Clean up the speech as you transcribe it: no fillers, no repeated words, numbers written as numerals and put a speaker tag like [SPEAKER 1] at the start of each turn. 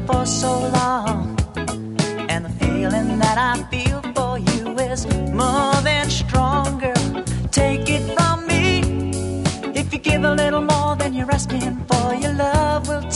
[SPEAKER 1] for so long, and the feeling that I feel for you is more than stronger. Take it from me, if you give a little more than you're asking for, your love will